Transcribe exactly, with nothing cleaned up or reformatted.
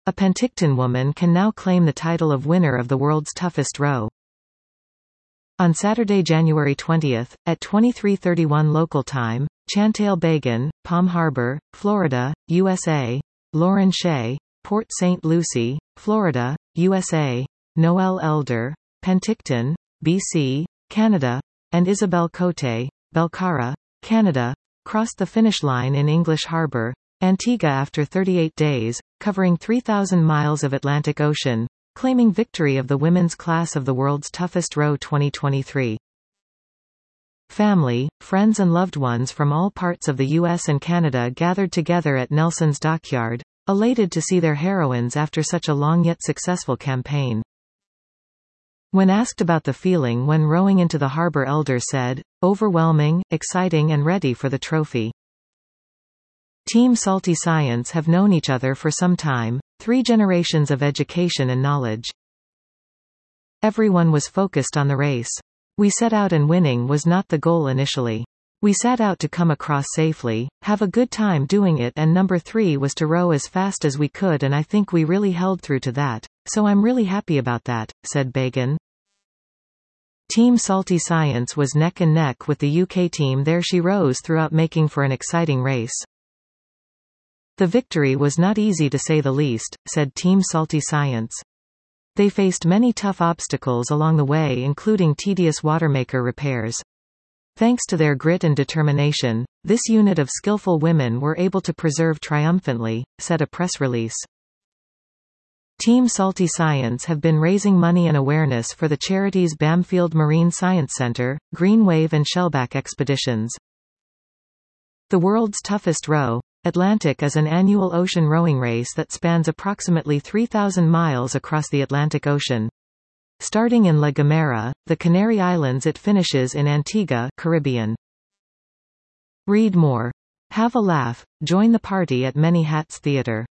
A Penticton woman can now claim the title of winner of the world's toughest row. On Saturday, January twentieth, at twenty-three thirty-one local time, Chantal Bagan, Palm Harbor, Florida, U S A, Lauren Shea, Port Saint Lucie, Florida, U S A, Noelle Elder, Penticton, B C, Canada, and Isabelle Cote, Belcarra, Canada, crossed the finish line in English Harbor, Antigua after thirty-eight days, covering three thousand miles of Atlantic Ocean, claiming victory of the women's class of the world's toughest row twenty twenty-three. Family, friends and loved ones from all parts of the U S and Canada gathered together at Nelson's Dockyard, elated to see their heroines after such a long yet successful campaign. When asked about the feeling when rowing into the harbor, Elder said, "Overwhelming, exciting and ready for the trophy." Team Salty Science have known each other for some time, three generations of education and knowledge. Everyone was focused on the race. We set out and winning was not the goal initially. We set out to come across safely, have a good time doing it, and number three was to row as fast as we could, and I think we really held through to that. So I'm really happy about that, said Bagan. Team Salty Science was neck and neck with the U K team there. She rose throughout, making for an exciting race. The victory was not easy to say the least, said Team Salty Science. They faced many tough obstacles along the way, including tedious watermaker repairs. Thanks to their grit and determination, this unit of skillful women were able to preserve triumphantly, said a press release. Team Salty Science have been raising money and awareness for the charities Bamfield Marine Science Center, Green Wave and Shellback Expeditions. The world's toughest row, Atlantic, is an annual ocean rowing race that spans approximately three thousand miles across the Atlantic Ocean. Starting in La Gomera, the Canary Islands, it finishes in Antigua, Caribbean. Read more. Have a laugh. Join the party at Many Hats Theatre.